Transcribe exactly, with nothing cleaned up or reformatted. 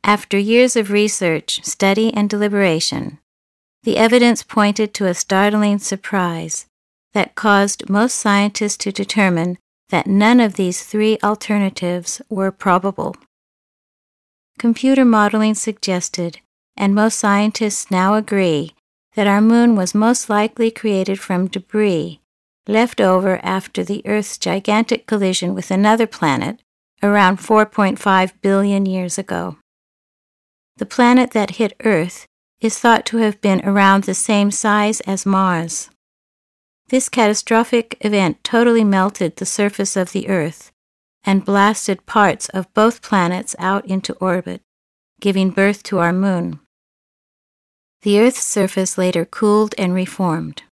After years of research, study, and deliberation, the evidence pointed to a startling surprise that caused most scientists to determine that none of these three alternatives were probable. Computer modeling suggested, and most scientists now agree, that our moon was most likely created from debris left over after the Earth's gigantic collision with another planet around four point five billion years ago. The planet that hit Earth is thought to have been around the same size as Mars. This catastrophic event totally melted the surface of the Earth and blasted parts of both planets out into orbit, giving birth to our moon. The Earth's surface later cooled and reformed.